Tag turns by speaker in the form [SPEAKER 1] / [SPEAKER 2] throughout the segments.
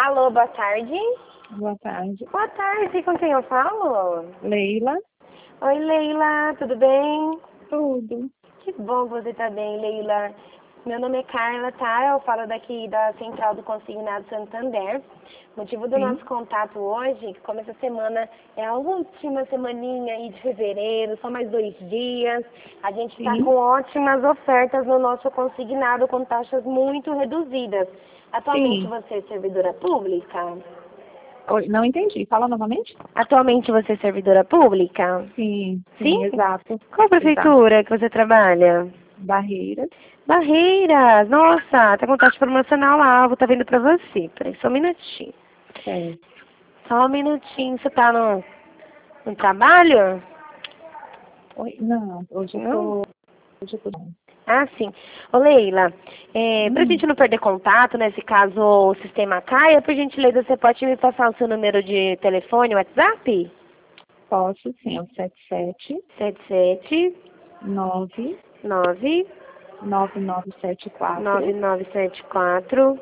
[SPEAKER 1] Alô, boa tarde.
[SPEAKER 2] Boa tarde.
[SPEAKER 1] Boa tarde, com quem eu falo?
[SPEAKER 2] Leila.
[SPEAKER 1] Oi, Leila, tudo bem?
[SPEAKER 2] Tudo.
[SPEAKER 1] Que bom que você tá bem, Leila. Meu nome é Carla, tá? Eu falo daqui da Central do Consignado Santander. O motivo do
[SPEAKER 2] Sim.
[SPEAKER 1] nosso contato hoje, que como essa semana é a última semaninha aí de fevereiro, só mais 2 dias, a gente está
[SPEAKER 2] Sim.
[SPEAKER 1] com ótimas ofertas no nosso consignado com taxas muito reduzidas. Atualmente
[SPEAKER 2] Sim.
[SPEAKER 1] você é servidora pública?
[SPEAKER 2] Oi, não entendi. Fala novamente?
[SPEAKER 1] Atualmente você é servidora pública?
[SPEAKER 2] Sim, sim,
[SPEAKER 1] Sim?
[SPEAKER 2] exato.
[SPEAKER 1] Qual
[SPEAKER 2] Exato.
[SPEAKER 1] prefeitura que você trabalha?
[SPEAKER 2] Barreiras.
[SPEAKER 1] Barreiras, nossa, tá com taxa promocional lá, vou tá vendo pra você. Peraí, só um minutinho.
[SPEAKER 2] É.
[SPEAKER 1] Só um minutinho, você tá no trabalho?
[SPEAKER 2] Oi, não, hoje eu
[SPEAKER 1] Não?
[SPEAKER 2] tô. Hoje eu tô.
[SPEAKER 1] Ah, sim. Ô, Leila, pra
[SPEAKER 2] Hum,
[SPEAKER 1] gente não perder contato, né, se caso o sistema caia, por gentileza, você pode me passar o seu número de telefone, WhatsApp?
[SPEAKER 2] posso sim, é o 77
[SPEAKER 1] 77
[SPEAKER 2] 9
[SPEAKER 1] 9
[SPEAKER 2] 9974
[SPEAKER 1] 9974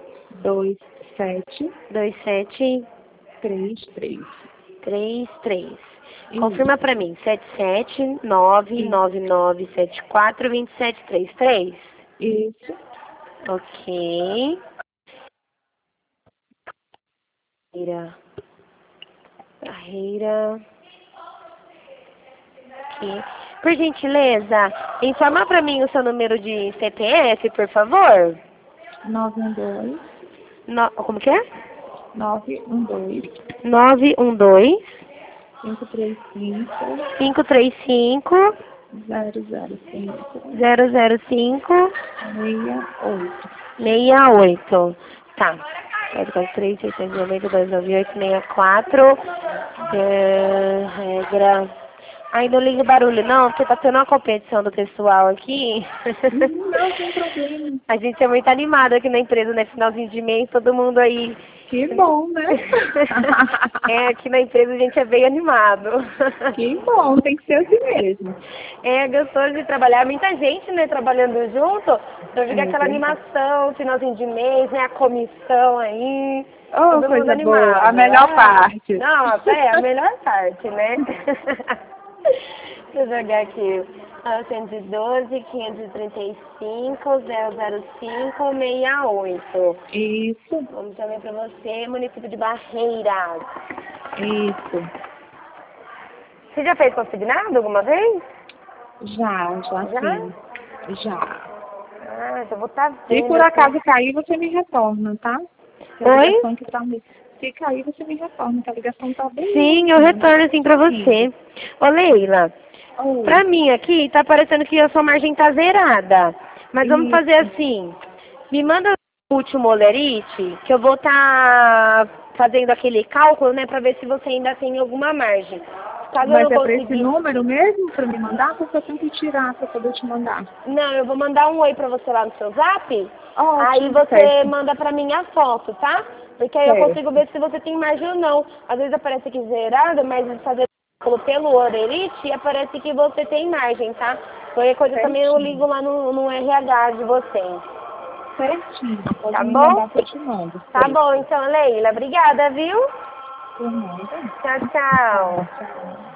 [SPEAKER 2] 2733.
[SPEAKER 1] 2733. Confirma
[SPEAKER 2] Isso,
[SPEAKER 1] pra mim, 779
[SPEAKER 2] isso,
[SPEAKER 1] 9974 2733.
[SPEAKER 2] isso.
[SPEAKER 1] Ok. Barreira. Aqui. Por gentileza, informa pra mim o seu número de CPF, por favor.
[SPEAKER 2] 912
[SPEAKER 1] Como que é?
[SPEAKER 2] 912
[SPEAKER 1] 912
[SPEAKER 2] 535
[SPEAKER 1] 535
[SPEAKER 2] 005
[SPEAKER 1] 005
[SPEAKER 2] 68.
[SPEAKER 1] 68. Tá. 443, 690, 298, 64. Regra. Ai, não liga o barulho não, porque tá tendo uma competição do pessoal aqui.
[SPEAKER 2] Não, sem problema.
[SPEAKER 1] A gente é muito animado aqui na empresa, né? Finalzinho de mês, todo mundo aí.
[SPEAKER 2] Que bom, né?
[SPEAKER 1] É, aqui na empresa a gente é bem animado.
[SPEAKER 2] Que bom, tem que ser assim mesmo.
[SPEAKER 1] É gostoso de trabalhar, muita gente, né, trabalhando junto, então fica
[SPEAKER 2] É
[SPEAKER 1] aquela
[SPEAKER 2] verdade.
[SPEAKER 1] animação, finalzinho de mês, né, a comissão aí,
[SPEAKER 2] Oh,
[SPEAKER 1] todo mundo
[SPEAKER 2] coisa boa. A
[SPEAKER 1] animado.
[SPEAKER 2] melhor
[SPEAKER 1] É.
[SPEAKER 2] parte.
[SPEAKER 1] Nossa, é a melhor parte, né? Deixa eu jogar aqui. 912, 535, 005, 68.
[SPEAKER 2] Isso,
[SPEAKER 1] Vamos também para você, município de Barreiras.
[SPEAKER 2] isso.
[SPEAKER 1] Você já fez consignado alguma vez?
[SPEAKER 2] Já
[SPEAKER 1] Já?
[SPEAKER 2] sim. Já.
[SPEAKER 1] Ah, já vou estar
[SPEAKER 2] Se
[SPEAKER 1] vendo
[SPEAKER 2] por
[SPEAKER 1] aqui.
[SPEAKER 2] acaso cair, você me retorna, tá? Que a
[SPEAKER 1] Oi?
[SPEAKER 2] ligação que tá me... Se cair, você me retorna, que a ligação tá bem
[SPEAKER 1] Sim, eu
[SPEAKER 2] ruimzinha,
[SPEAKER 1] retorno
[SPEAKER 2] bem
[SPEAKER 1] assim pra
[SPEAKER 2] distorcida.
[SPEAKER 1] você. Ô, Leila, pra
[SPEAKER 2] Oi.
[SPEAKER 1] mim aqui tá parecendo que a sua margem tá zerada. Mas vamos fazer
[SPEAKER 2] Isso.
[SPEAKER 1] assim. Me manda o último olerite, que eu vou estar fazendo aquele cálculo, né, pra ver se você ainda tem alguma margem. Caso eu
[SPEAKER 2] Mas
[SPEAKER 1] não
[SPEAKER 2] é para esse
[SPEAKER 1] conseguir...
[SPEAKER 2] número mesmo para me mandar? Porque eu tenho que tirar para poder te mandar.
[SPEAKER 1] Não, eu vou mandar um oi pra você lá no seu zap. Aí
[SPEAKER 2] Ótimo,
[SPEAKER 1] você
[SPEAKER 2] certo.
[SPEAKER 1] manda pra mim a foto, tá? Porque aí eu consigo
[SPEAKER 2] Certo.
[SPEAKER 1] ver se você tem margem ou não. Às vezes aparece aqui zerado, mas fazer pelo orelite aparece que você tem margem, tá? Qualquer coisa também eu
[SPEAKER 2] Certinho.
[SPEAKER 1] ligo lá no RH de vocês.
[SPEAKER 2] Certinho.
[SPEAKER 1] Tá
[SPEAKER 2] Pode me
[SPEAKER 1] bom?
[SPEAKER 2] mandar que eu te mando.
[SPEAKER 1] Tá bom,
[SPEAKER 2] Certo.
[SPEAKER 1] então, Leila. Obrigada, viu?
[SPEAKER 2] Por nada.
[SPEAKER 1] Tchau, tchau.
[SPEAKER 2] Tchau, tchau.